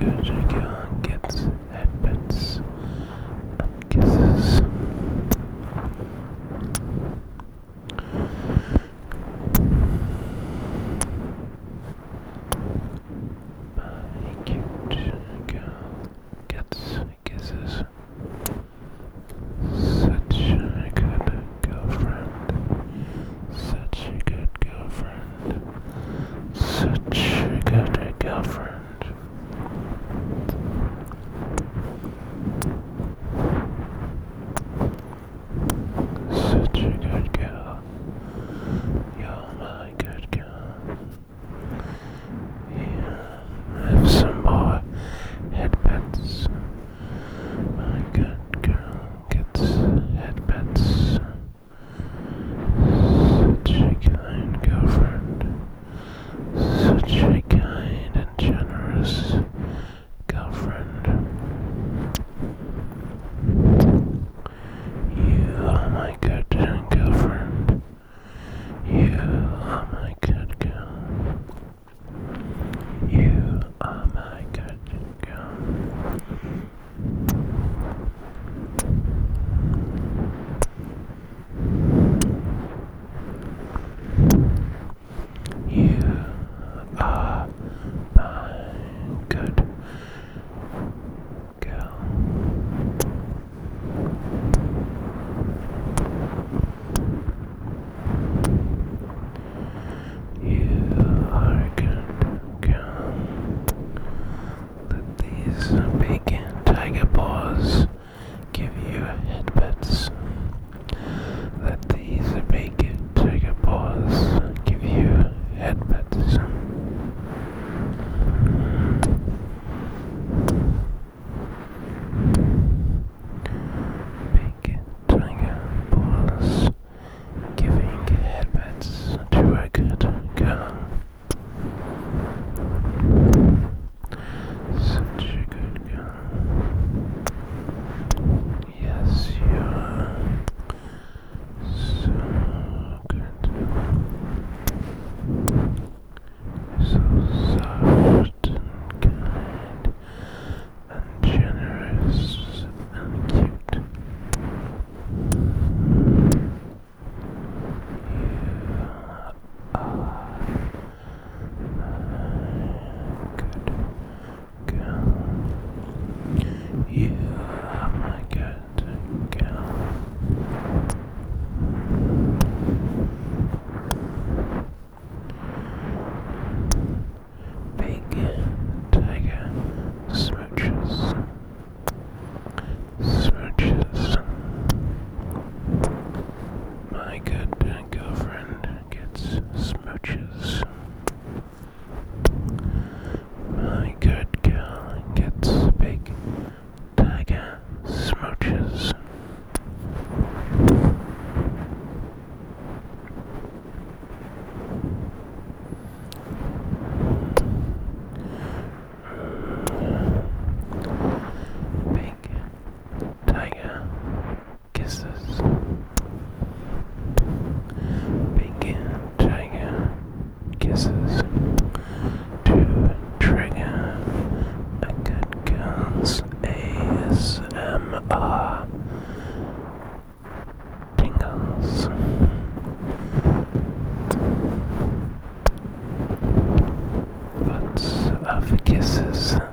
good girl gets headbutts and kisses. My cute girl gets kisses. Such a good girlfriend. Such a good girlfriend. Such a good girlfriend. Such a good girl. You're my good girl. Here, have some more headpats. My good girl gets headpats. Such a kind girlfriend. Such a kind and generous girlfriend. You are my good girlfriend. You are my good girl. You are my good girl. You are my good girl. You are a good girl. Let these big tiger paws give you headpats. Let these big tiger paws give you headpats. Big tiger paws giving headpats to a good girl. Such a good girl. Yes, you are. So good. So soft and kind and generous and cute. You are good girl. You are my good girl. Big tiger smooches. Smooches. My good girlfriend gets smooches. My good girl gets big tiger smooches. Big tiger kisses. Big tiger kisses to trigger a good girl's ASMR tingles. Lots of kisses.